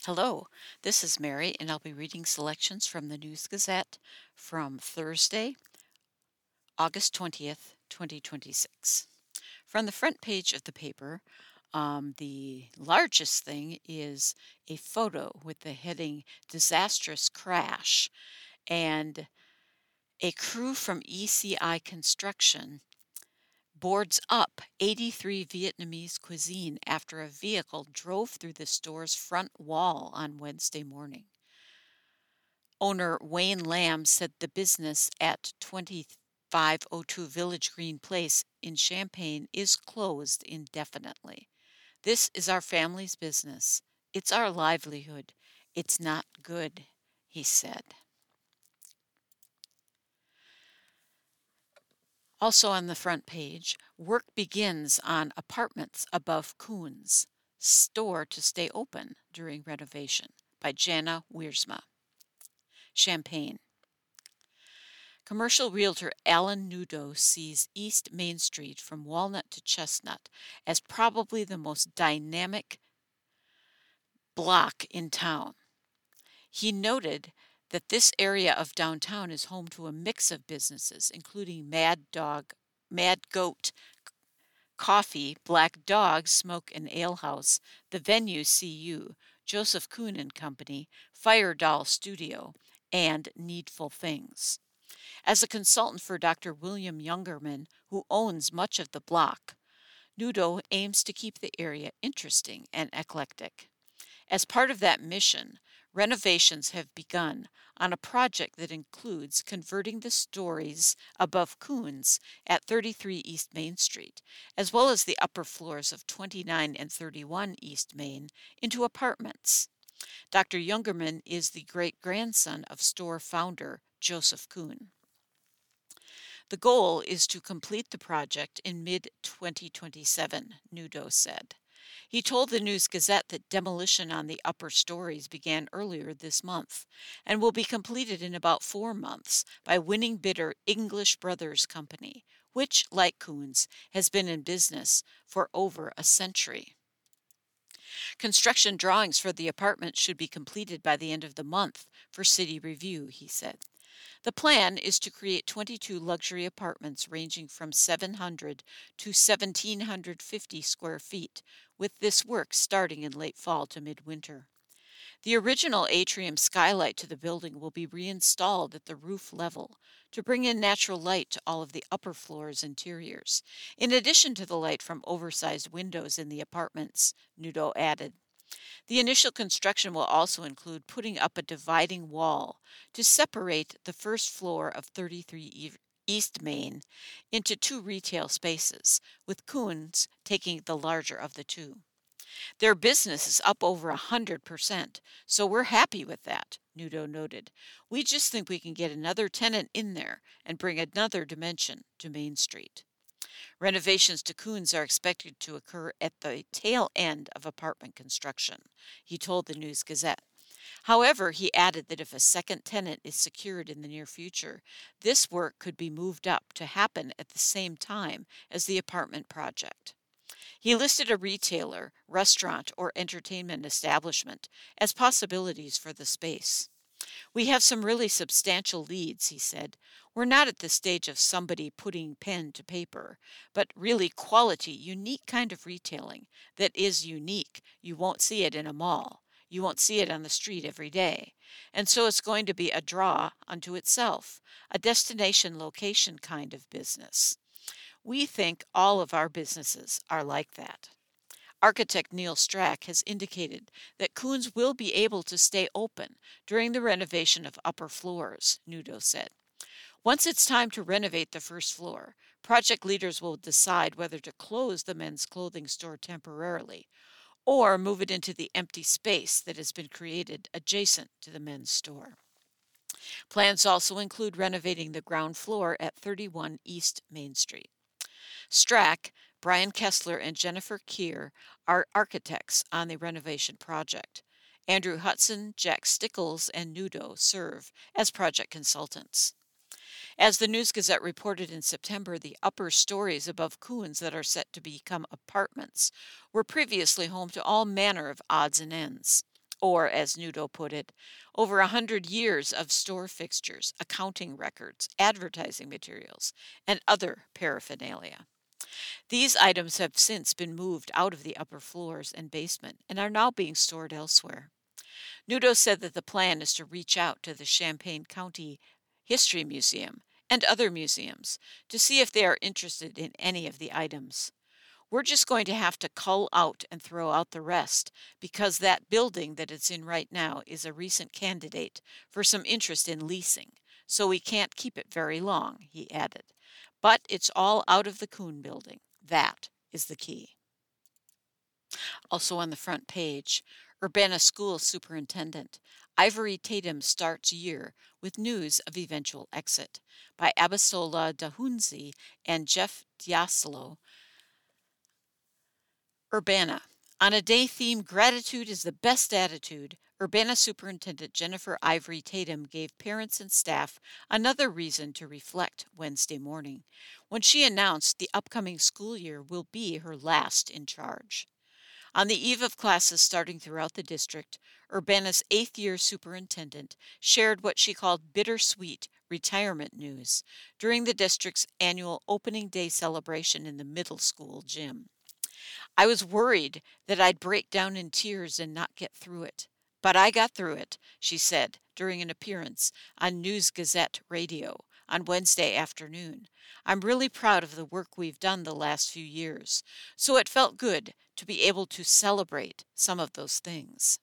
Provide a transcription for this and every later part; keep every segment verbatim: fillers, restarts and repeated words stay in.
Hello, this is Mary, and I'll be reading selections from the News Gazette from Thursday, August twentieth, twenty twenty-six. From the front page of the paper, um, the largest thing is a photo with the heading Disastrous Crash, and a crew from E C I Construction boards up eighty-three Vietnamese cuisine after a vehicle drove through the store's front wall on Wednesday morning. Owner Wayne Lamb said the business at twenty-five oh two Village Green Place in Champaign is closed indefinitely. "This is our family's business. It's our livelihood. It's not good," he said. Also on the front page, work begins on apartments above Koons, store to stay open during renovation, by Jana Wiersma. Champaign. Commercial realtor Alan Nudo sees East Main Street from Walnut to Chestnut as probably the most dynamic block in town. He noted that this area of downtown is home to a mix of businesses, including Mad Dog, Mad Goat Coffee, Black Dog Smoke and Ale House, the Venue C U, Joseph Kuhn and Company, Fire Doll Studio, and Needful Things. As a consultant for Doctor William Youngerman, who owns much of the block, Nudo aims to keep the area interesting and eclectic. As part of that mission, renovations have begun on a project that includes converting the stories above Koons at thirty-three East Main Street, as well as the upper floors of twenty-nine and thirty-one East Main, into apartments. Doctor Youngerman is the great-grandson of store founder Joseph Kuhn. The goal is to complete the project in mid twenty twenty-seven, Nudo said. He told the News Gazette that demolition on the upper stories began earlier this month and will be completed in about four months by winning bidder English Brothers Company, which, like Koons, has been in business for over a century. Construction drawings for the apartment should be completed by the end of the month for city review, he said. The plan is to create twenty-two luxury apartments ranging from seven hundred to one thousand seven hundred fifty square feet, with this work starting in late fall to midwinter. The original atrium skylight to the building will be reinstalled at the roof level to bring in natural light to all of the upper floors' interiors, in addition to the light from oversized windows in the apartments, Nudo added. The initial construction will also include putting up a dividing wall to separate the first floor of thirty-three East Main into two retail spaces, with Koons taking the larger of the two. "Their business is up over a hundred percent, so we're happy with that," Nudo noted. "We just think we can get another tenant in there and bring another dimension to Main Street." Renovations to Koons are expected to occur at the tail end of apartment construction, he told the News Gazette. However, he added that if a second tenant is secured in the near future, this work could be moved up to happen at the same time as the apartment project. He listed a retailer, restaurant, or entertainment establishment as possibilities for the space. "We have some really substantial leads," he said. "We're not at the stage of somebody putting pen to paper, but really quality, unique kind of retailing that is unique. You won't see it in a mall. You won't see it on the street every day. And so it's going to be a draw unto itself, a destination location kind of business. We think all of our businesses are like that." Architect Neil Strack has indicated that Koons will be able to stay open during the renovation of upper floors, Nudo said. "Once it's time to renovate the first floor, project leaders will decide whether to close the men's clothing store temporarily or move it into the empty strace that has been created adjacent to the men's store." Plans also include renovating the ground floor at thirty-one East Main Street. Strack, Brian Kessler, and Jennifer Keir are architects on the renovation project. Andrew Hudson, Jack Stickles, and Nudo serve as project consultants. As the News Gazette reported in September, the upper stories above Koons that are set to become apartments were previously home to all manner of odds and ends. or, as Nudo put it, over a hundred years of store fixtures, accounting records, advertising materials, and other paraphernalia. These items have since been moved out of the upper floors and basement and are now being stored elsewhere. Nudo said that the plan is to reach out to the Champaign County History Museum and other museums to see if they are interested in any of the items. We're just going to have to cull out and throw out the rest because that building that it's in right now is a recent candidate for some interest in leasing, so we can't keep it very long, he added. But it's all out of the Kuhn building. That is the key. Also on the front page, Urbana School Superintendent Ivory Tatum starts year with news of eventual exit by Abisola Dahunzi and Jeff Diaslo. Urbana. On a day themed Gratitude is the Best Attitude, Urbana Superintendent Jennifer Ivory Tatum gave parents and staff another reason to reflect Wednesday morning, when she announced the upcoming school year will be her last in charge. On the eve of classes starting throughout the district, Urbana's eighth-year superintendent shared what she called bittersweet retirement news during the district's annual opening day celebration in the middle school gym. I was worried that I'd break down in tears and not get through it. But I got through it, she said during an appearance on News Gazette Radio on Wednesday afternoon. I'm really proud of the work we've done the last few years, so it felt good to be able to celebrate some of those things.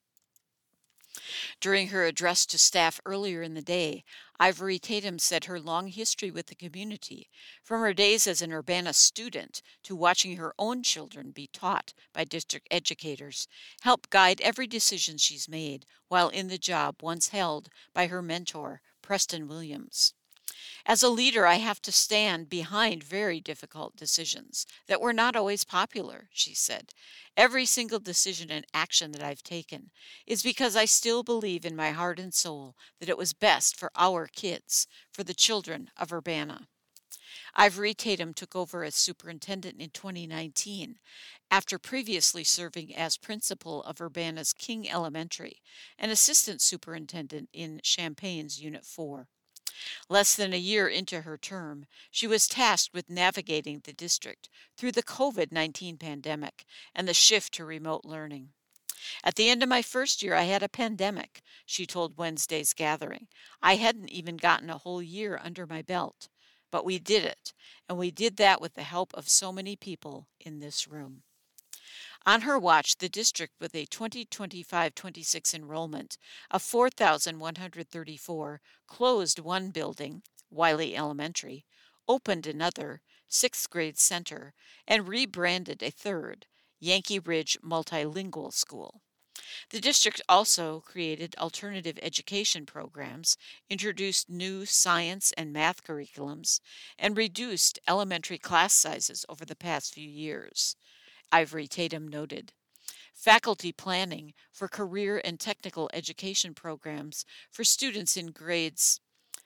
During her address to staff earlier in the day, Ivory Tatum said her long history with the community, from her days as an Urbana student to watching her own children be taught by district educators, helped guide every decision she's made while in the job once held by her mentor, Preston Williams. As a leader, I have to stand behind very difficult decisions that were not always popular, she said. Every single decision and action that I've taken is because I still believe in my heart and soul that it was best for our kids, for the children of Urbana. Ivory Tatum took over as superintendent in twenty nineteen, after previously serving as principal of Urbana's King Elementary and assistant superintendent in Champaign's Unit four. Less than a year into her term, she was tasked with navigating the district through the COVID nineteen pandemic and the shift to remote learning. At the end of my first year, I had a pandemic, she told Wednesday's gathering. I hadn't even gotten a whole year under my belt. But we did it, and we did that with the help of so many people in this room. On her watch, the district, with a twenty twenty-five twenty-six enrollment of four thousand one hundred thirty-four, closed one building, Wiley Elementary, opened another, sixth grade center, and rebranded a third, Yankee Ridge Multilingual School. The district also created alternative education programs, introduced new science and math curriculums, and reduced elementary class sizes over the past few years, Ivory Tatum noted. Faculty planning for career and technical education programs for students in grades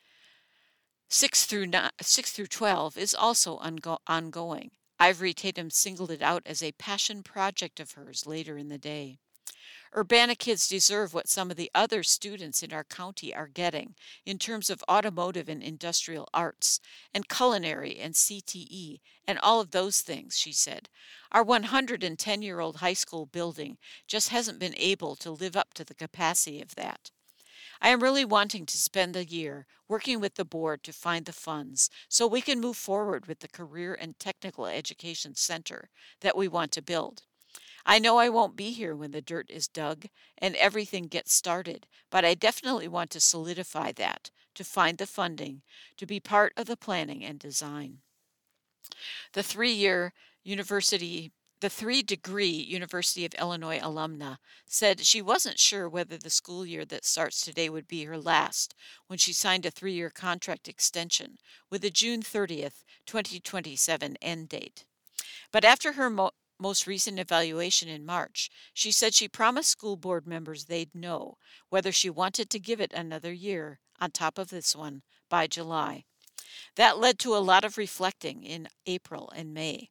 six through twelve is also ongo- ongoing. Ivory Tatum singled it out as a passion project of hers later in the day. Urbana kids deserve what some of the other students in our county are getting in terms of automotive and industrial arts, and culinary and C T E, and all of those things, she said. Our one hundred ten-year-old high school building just hasn't been able to live up to the capacity of that. I am really wanting to spend the year working with the board to find the funds so we can move forward with the Career and Technical Education Center that we want to build. I know I won't be here when the dirt is dug and everything gets started, but I definitely want to solidify that, to find the funding, to be part of the planning and design. The three-year university, the three-degree University of Illinois alumna said she wasn't sure whether the school year that starts today would be her last when she signed a three-year contract extension with a June thirtieth, twenty twenty-seven end date. But after her mo- most recent evaluation in March, she said she promised school board members they'd know whether she wanted to give it another year on top of this one by July. That led to a lot of reflecting in April and May.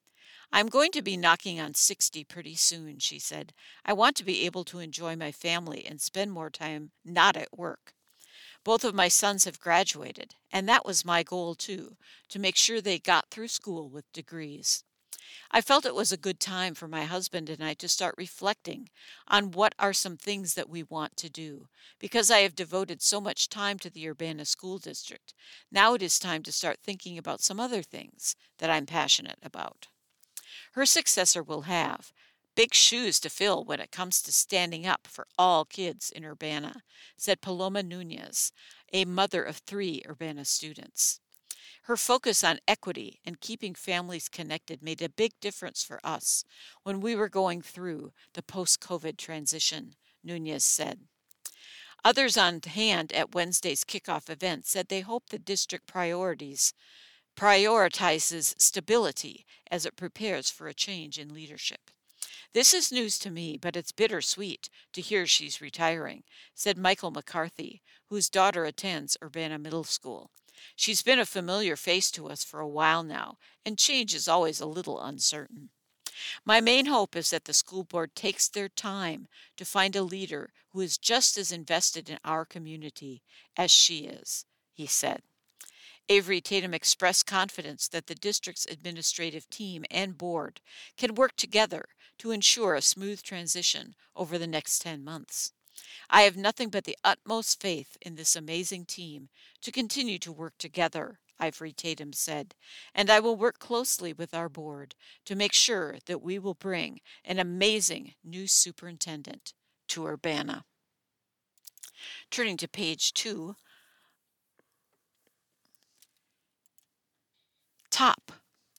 I'm going to be knocking on sixty pretty soon, she said. I want to be able to enjoy my family and spend more time not at work. Both of my sons have graduated, and that was my goal too, to make sure they got through school with degrees. I felt it was a good time for my husband and I to start reflecting on what are some things that we want to do. Because I have devoted so much time to the Urbana School District, now it is time to start thinking about some other things that I'm passionate about. Her successor will have big shoes to fill when it comes to standing up for all kids in Urbana, said Paloma Nunez, a mother of three Urbana students. Her focus on equity and keeping families connected made a big difference for us when we were going through the post-COVID transition, Nunez said. Others on hand at Wednesday's kickoff event said they hope the district priorities prioritizes stability as it prepares for a change in leadership. This is news to me, but it's bittersweet to hear she's retiring, said Michael McCarthy, whose daughter attends Urbana Middle School. She's been a familiar face to us for a while now, and change is always a little uncertain. My main hope is that the school board takes their time to find a leader who is just as invested in our community as she is, he said. Avery Tatum expressed confidence that the district's administrative team and board can work together to ensure a smooth transition over the next ten months. I have nothing but the utmost faith in this amazing team to continue to work together, Avery Tatum said, and I will work closely with our board to make sure that we will bring an amazing new superintendent to Urbana. Turning to page two, top.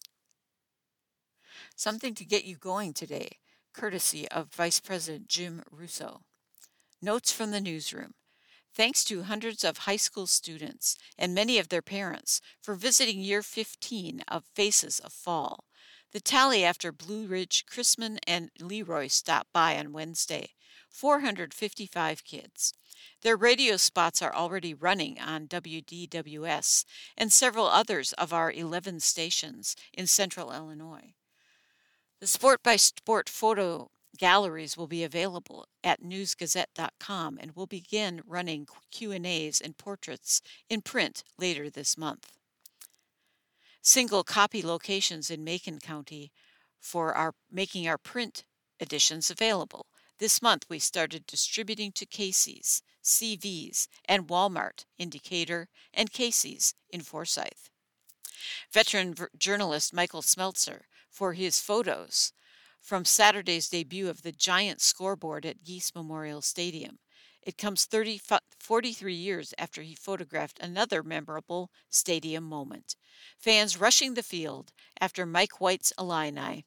Something to get you going today, courtesy of Vice President Jim Russo. Notes from the newsroom. Thanks to hundreds of high school students and many of their parents for visiting year fifteen of Faces of Fall. The tally after Blue Ridge, Chrisman, and Leroy stopped by on Wednesday. four hundred fifty-five kids. Their radio spots are already running on W D W S and several others of our eleven stations in central Illinois. The Sport by Sport photo galleries will be available at news gazette dot com and will begin running Q and A's and portraits in print later this month. Single copy locations in Macon County for our making our print editions available. This month we started distributing to Casey's, C V's, and Walmart in Decatur and Casey's in Forsyth. Veteran v- journalist Michael Smeltzer for his photos from Saturday's debut of the giant scoreboard at Geese Memorial Stadium. It comes thirty, forty-three years after he photographed another memorable stadium moment. Fans rushing the field after Mike White's Illini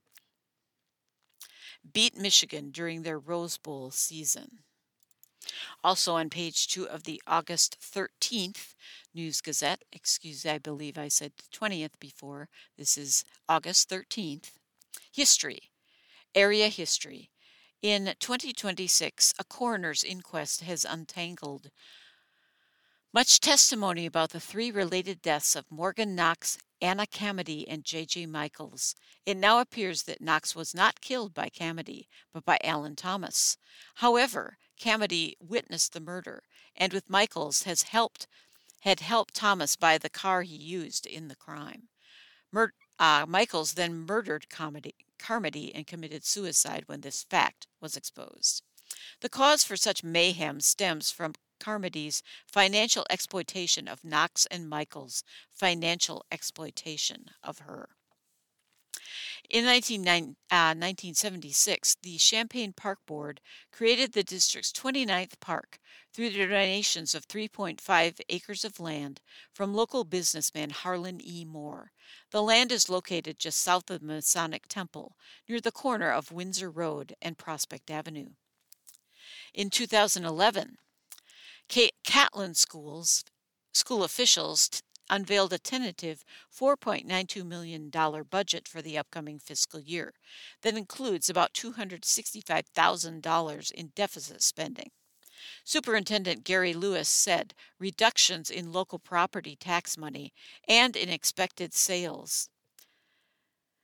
beat Michigan during their Rose Bowl season. Also on page two of the August thirteenth News Gazette, excuse, I believe I said the twentieth before, this is August thirteenth, history. Area history. In twenty twenty-six, a coroner's inquest has untangled much testimony about the three related deaths of Morgan Knox, Anna Camedy, and J J Michaels. It now appears that Knox was not killed by Camedy, but by Alan Thomas. However, Camedy witnessed the murder, and with Michaels has helped had helped Thomas buy the car he used in the crime. Mur- uh, Michaels then murdered Carmody, Carmody and committed suicide when this fact was exposed. The cause for such mayhem stems from Carmody's financial exploitation of Knox and Michaels' financial exploitation of her. In nineteen seventy-six, the Champaign Park Board created the district's twenty-ninth park through the donations of three point five acres of land from local businessman Harlan E. Moore. The land is located just south of the Masonic Temple, near the corner of Windsor Road and Prospect Avenue. In two thousand eleven, Catlin Schools, school officials t- unveiled a tentative four point nine two million dollars budget for the upcoming fiscal year that includes about two hundred sixty-five thousand dollars in deficit spending. Superintendent Gary Lewis said reductions in local property tax money and in expected sales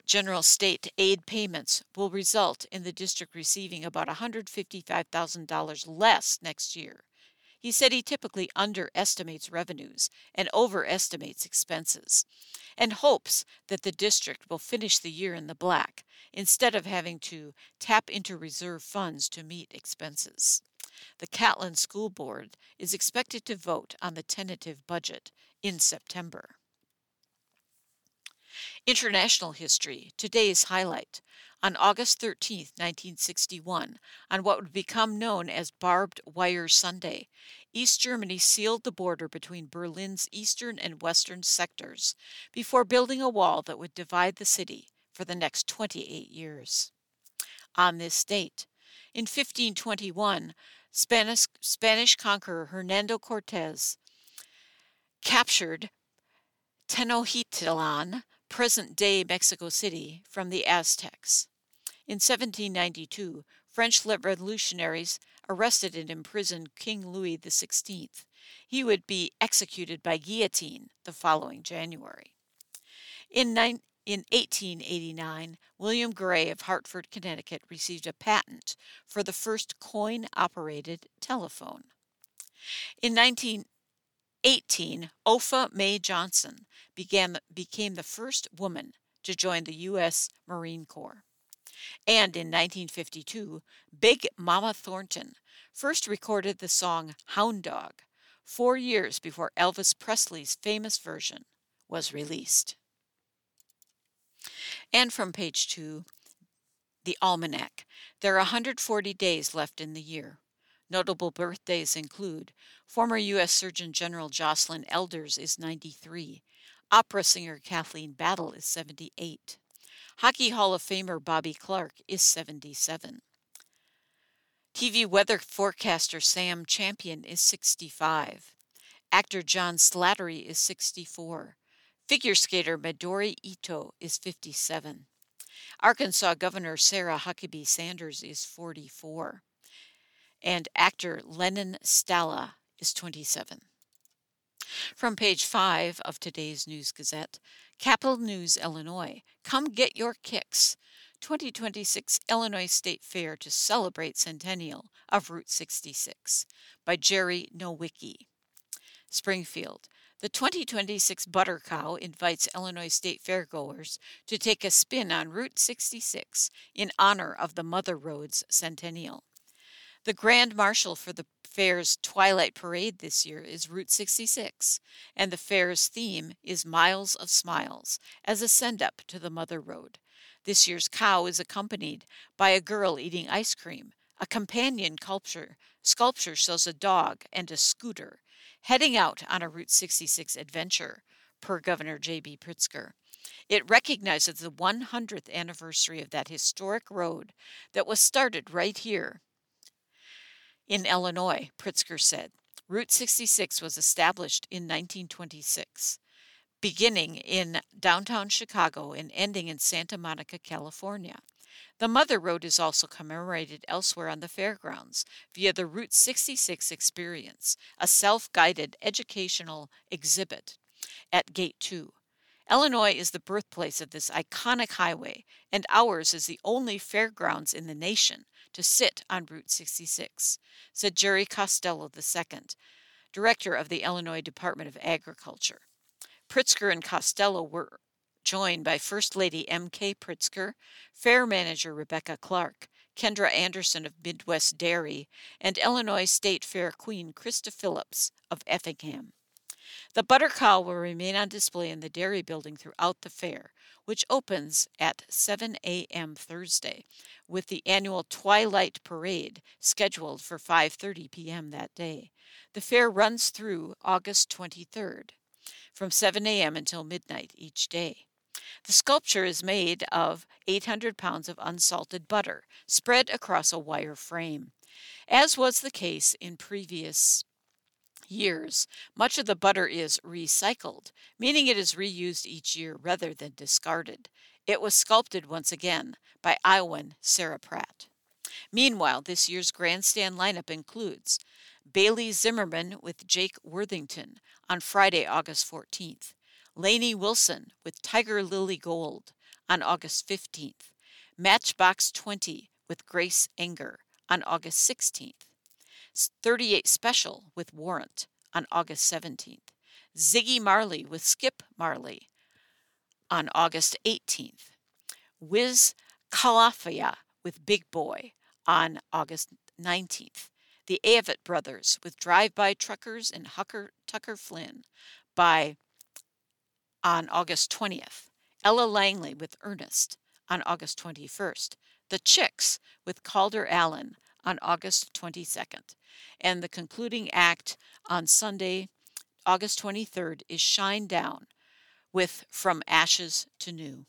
General state aid payments will result in the district receiving about one hundred fifty-five thousand dollars less next year. He said he typically underestimates revenues and overestimates expenses, and hopes that the district will finish the year in the black instead of having to tap into reserve funds to meet expenses. The Catlin School Board is expected to vote on the tentative budget in September. International history, today's highlight. On August thirteenth, nineteen sixty-one, on what would become known as Barbed Wire Sunday, East Germany sealed the border between Berlin's eastern and western sectors before building a wall that would divide the city for the next twenty-eight years. On this date, in fifteen twenty-one, Spanish, Spanish conqueror Hernando Cortez captured Tenochtitlan, present-day Mexico City, from the Aztecs. In seventeen ninety-two, French revolutionaries arrested and imprisoned King Louis the sixteenth. He would be executed by guillotine the following January. In, nine, in eighteen eighty-nine, William Gray of Hartford, Connecticut, received a patent for the first coin-operated telephone. In nineteen eighteen, Opha May Johnson began, became the first woman to join the U S Marine Corps. And in nineteen fifty-two, Big Mama Thornton first recorded the song Hound Dog, four years before Elvis Presley's famous version was released. And from page two, the Almanac. There are one hundred forty days left in the year. Notable birthdays include former U S Surgeon General Jocelyn Elders is ninety-three. Opera singer Kathleen Battle is seventy-eight. Hockey Hall of Famer Bobby Clark is seventy-seven. T V weather forecaster Sam Champion is sixty-five. Actor John Slattery is sixty-four. Figure skater Midori Ito is fifty-seven. Arkansas Governor Sarah Huckabee Sanders is forty-four. And actor Lennon Stalla is twenty-seven. From page five of today's News Gazette, Capital News, Illinois. Come get your kicks. twenty twenty-six Illinois State Fair to celebrate centennial of Route sixty-six by Jerry Nowicki. Springfield. The twenty twenty-six Butter Cow invites Illinois State Fairgoers to take a spin on Route sixty-six in honor of the Mother Road's centennial. The Grand Marshal for the fair's Twilight Parade this year is Route sixty-six, and the fair's theme is Miles of Smiles, as a send-up to the Mother Road. This year's cow is accompanied by a girl eating ice cream. A companion sculpture, sculpture shows a dog and a scooter heading out on a Route sixty-six adventure, per Governor J B Pritzker. It recognizes the one hundredth anniversary of that historic road that was started right here in Illinois, Pritzker said. Route sixty-six was established in nineteen twenty-six, beginning in downtown Chicago and ending in Santa Monica, California. The Mother Road is also commemorated elsewhere on the fairgrounds via the Route sixty-six Experience, a self-guided educational exhibit at Gate two. Illinois is the birthplace of this iconic highway, and ours is the only fairgrounds in the nation to sit on Route sixty-six, said Jerry Costello the second, director of the Illinois Department of Agriculture. Pritzker and Costello were joined by First Lady M K Pritzker, Fair Manager Rebecca Clark, Kendra Anderson of Midwest Dairy, and Illinois State Fair Queen Krista Phillips of Effingham. The Butter Cow will remain on display in the Dairy Building throughout the fair, which opens at seven a.m. Thursday, with the annual Twilight Parade scheduled for five thirty p.m. that day. The fair runs through August twenty-third, from seven a.m. until midnight each day. The sculpture is made of eight hundred pounds of unsalted butter, spread across a wire frame. As was the case in previous years, much of the butter is recycled, meaning it is reused each year rather than discarded. It was sculpted once again by Iowan Sarah Pratt. Meanwhile, this year's grandstand lineup includes Bailey Zimmerman with Jake Worthington on Friday, August fourteenth, Lainey Wilson with Tiger Lily Gold on August fifteenth. Matchbox twenty with Grace Enger on August sixteenth. thirty-eight Special with Warrant on August seventeenth. Ziggy Marley with Skip Marley on August eighteenth. Wiz Khalifa with Big Boy on August nineteenth. The Avett Brothers with Drive-By Truckers and Hucker, Tucker Flynn by on August twentieth. Ella Langley with Ernest on August twenty-first. The Chicks with Calder Allen on August twenty-second. And the concluding act on Sunday, August twenty-third, is Shine Down with From Ashes to New.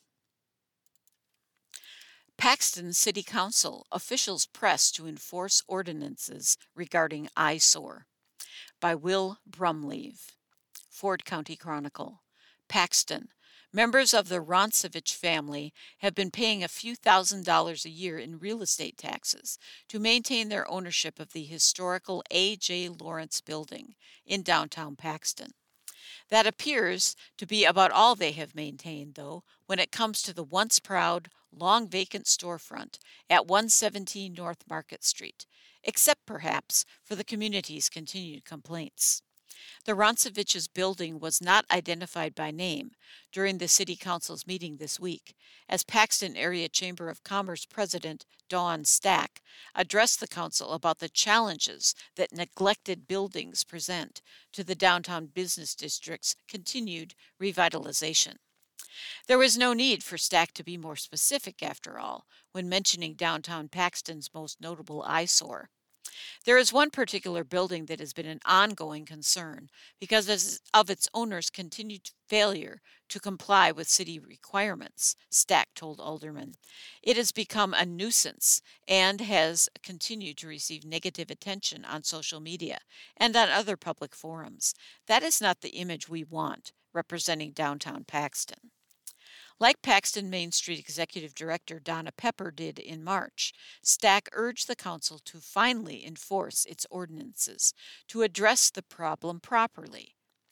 Paxton City Council officials press to enforce ordinances regarding eyesore by Will Brumleve. Ford County Chronicle. Paxton. Members of the Roncevich family have been paying a few thousand dollars a year in real estate taxes to maintain their ownership of the historical A J Lawrence building in downtown Paxton. That appears to be about all they have maintained, though, when it comes to the once proud, long vacant storefront at one seventeen North Market Street, except perhaps for the community's continued complaints. The Roncevich's building was not identified by name during the City Council's meeting this week, as Paxton Area Chamber of Commerce President Dawn Stack addressed the council about the challenges that neglected buildings present to the downtown business district's continued revitalization. There was no need for Stack to be more specific, after all, when mentioning downtown Paxton's most notable eyesore. There is one particular building that has been an ongoing concern because of its owner's continued failure to comply with city requirements, Stack told aldermen. It has become a nuisance and has continued to receive negative attention on social media and on other public forums. That is not the image we want representing downtown Paxton. Like Paxton Main Street Executive Director Donna Pepper did in March, Stack urged the council to finally enforce its ordinances to address the problem properly.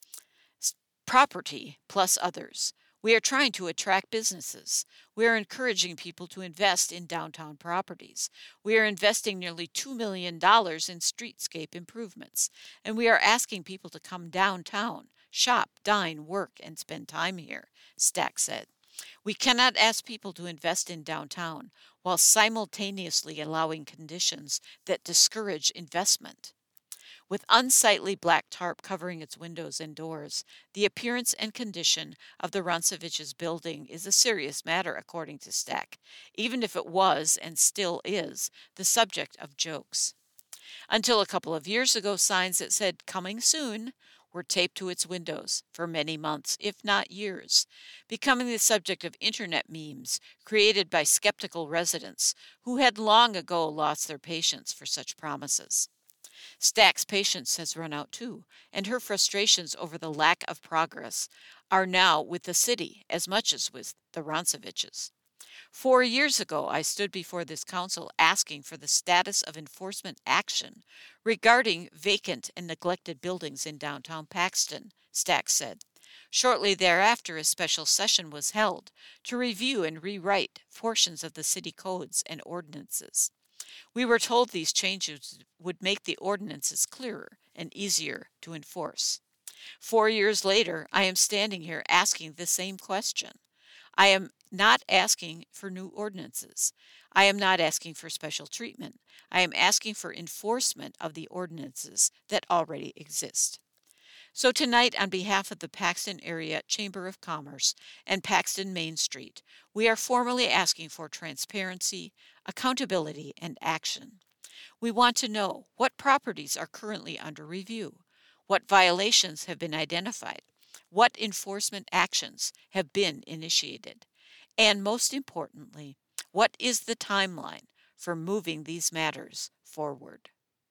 Property plus others. We are trying to attract businesses. We are encouraging people to invest in downtown properties. We are investing nearly two million dollars in streetscape improvements, and we are asking people to come downtown, shop, dine, work, and spend time here, Stack said. We cannot ask people to invest in downtown while simultaneously allowing conditions that discourage investment. With unsightly black tarp covering its windows and doors, the appearance and condition of the Roncevich's building is a serious matter, according to Stack, even if it was, and still is, the subject of jokes. Until a couple of years ago, signs that said, "Coming soon," were taped to its windows for many months, if not years, becoming the subject of internet memes created by skeptical residents who had long ago lost their patience for such promises. Stack's patience has run out too, and her frustrations over the lack of progress are now with the city as much as with the Ronceviches. Four years ago, I stood before this council asking for the status of enforcement action regarding vacant and neglected buildings in downtown Paxton, Stack said. Shortly thereafter, a special session was held to review and rewrite portions of the city codes and ordinances. We were told these changes would make the ordinances clearer and easier to enforce. Four years later, I am standing here asking the same question. I am not asking for new ordinances. I am not asking for special treatment. I am asking for enforcement of the ordinances that already exist. So tonight, on behalf of the Paxton Area Chamber of Commerce and Paxton Main Street, we are formally asking for transparency, accountability, and action. We want to know what properties are currently under review, what violations have been identified, what enforcement actions have been initiated, and most importantly, what is the timeline for moving these matters forward.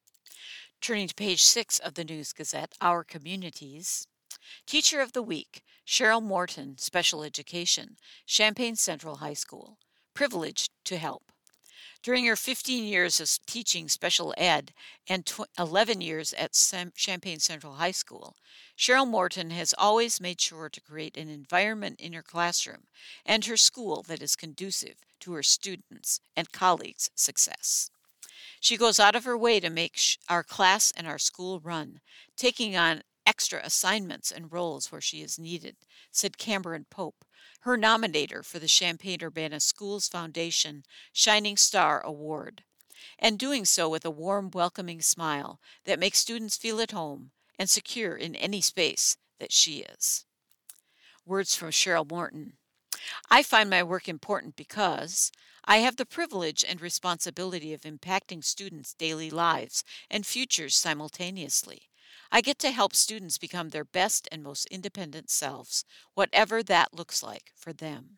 Turning to page six of the News Gazette, Our Communities. Teacher of the Week, Cheryl Morton, Special Education, Champaign Central High School. Privileged to help. During her fifteen years of teaching special ed and tw- eleven years at Sam- Champaign Central High School, Cheryl Morton has always made sure to create an environment in her classroom and her school that is conducive to her students' and colleagues' success. She goes out of her way to make sh- our class and our school run, taking on extra assignments and roles where she is needed, said Cameron Pope, her nominator for the Champaign-Urbana Schools Foundation Shining Star Award, and doing so with a warm, welcoming smile that makes students feel at home and secure in any space that she is. Words from Cheryl Morton. I find my work important because I have the privilege and responsibility of impacting students' daily lives and futures simultaneously. I get to help students become their best and most independent selves, whatever that looks like for them.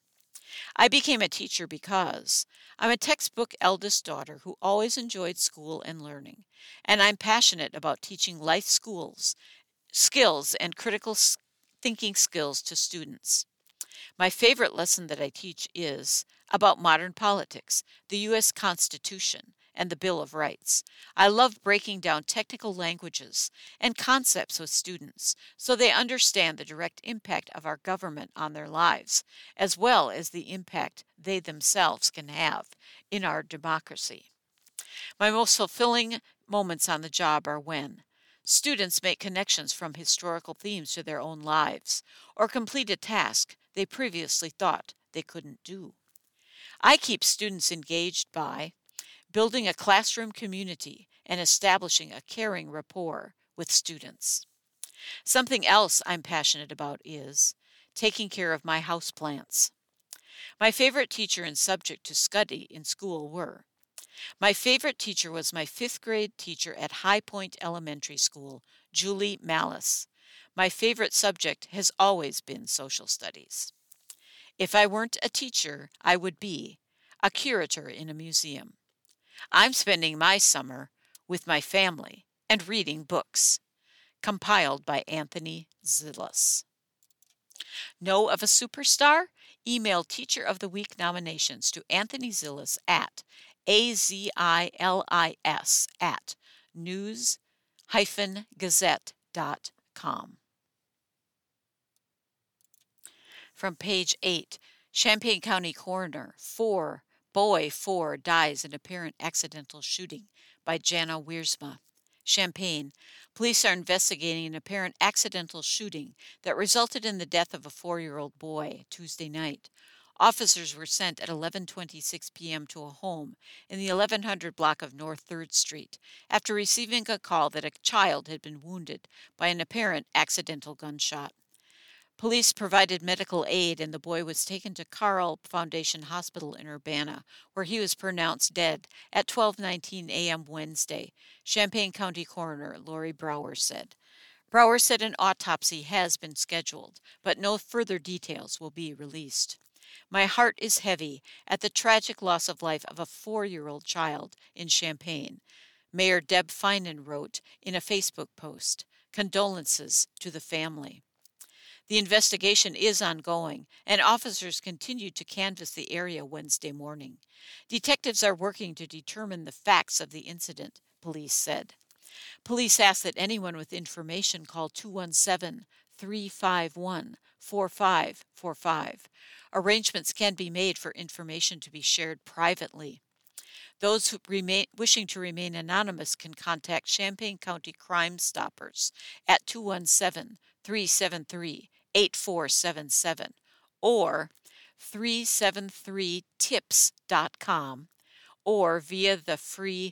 I became a teacher because I'm a textbook eldest daughter who always enjoyed school and learning, and I'm passionate about teaching life schools, skills and critical thinking skills to students. My favorite lesson that I teach is about modern politics, the U S Constitution, and the Bill of Rights. I love breaking down technical languages and concepts with students so they understand the direct impact of our government on their lives, as well as the impact they themselves can have in our democracy. My most fulfilling moments on the job are when students make connections from historical themes to their own lives, or complete a task they previously thought they couldn't do. I keep students engaged by building a classroom community and establishing a caring rapport with students. Something else I'm passionate about is taking care of my houseplants. My favorite teacher and subject to study in school were my favorite teacher was my fifth grade teacher at High Point Elementary School, Julie Malice. My favorite subject has always been social studies. If I weren't a teacher, I would be a curator in a museum. I'm spending my summer with my family and reading books. Compiled by Anthony Zillis. Know of a superstar? Email Teacher of the Week nominations to Anthony Zillis at A Z I L I S at news dash gazette dot com. From page eight, Champaign County Coroner, four, boy four dies in apparent accidental shooting by Jana Wiersma. Champaign, police are investigating an apparent accidental shooting that resulted in the death of a four-year-old boy Tuesday night. Officers were sent at eleven twenty-six p.m. to a home in the eleven hundred block of North third Street after receiving a call that a child had been wounded by an apparent accidental gunshot. Police provided medical aid and the boy was taken to Carle Foundation Hospital in Urbana, where he was pronounced dead at twelve nineteen a.m. Wednesday, Champaign County Coroner Lori Brower said. Brower said an autopsy has been scheduled, but no further details will be released. My heart is heavy at the tragic loss of life of a four-year-old child in Champaign, Mayor Deb Feinen wrote in a Facebook post. Condolences to the family. The investigation is ongoing, and officers continue to canvass the area Wednesday morning. Detectives are working to determine the facts of the incident, police said. Police ask that anyone with information call two one seven, three five one, four five four five. Arrangements can be made for information to be shared privately. Those who remain, wishing to remain anonymous can contact Champaign County Crime Stoppers at two one seven, three seven three, eight four seven seven or three seven three tips dot com or via the free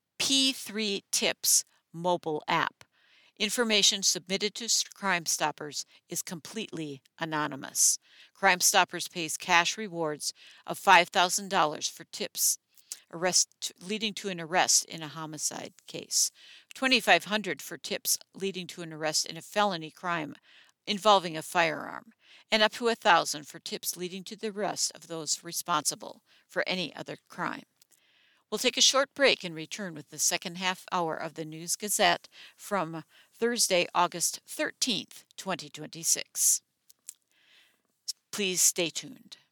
P three Tips mobile app. Information submitted to Crime Stoppers is completely anonymous. Crime Stoppers pays cash rewards of five thousand dollars for tips arrest leading to an arrest in a homicide case, twenty-five hundred dollars for tips leading to an arrest in a felony crime involving a firearm, and up to one thousand dollars for tips leading to the arrest of those responsible for any other crime. We'll take a short break and return with the second half hour of the News Gazette from Thursday, August thirteenth, twenty twenty-six. Please stay tuned.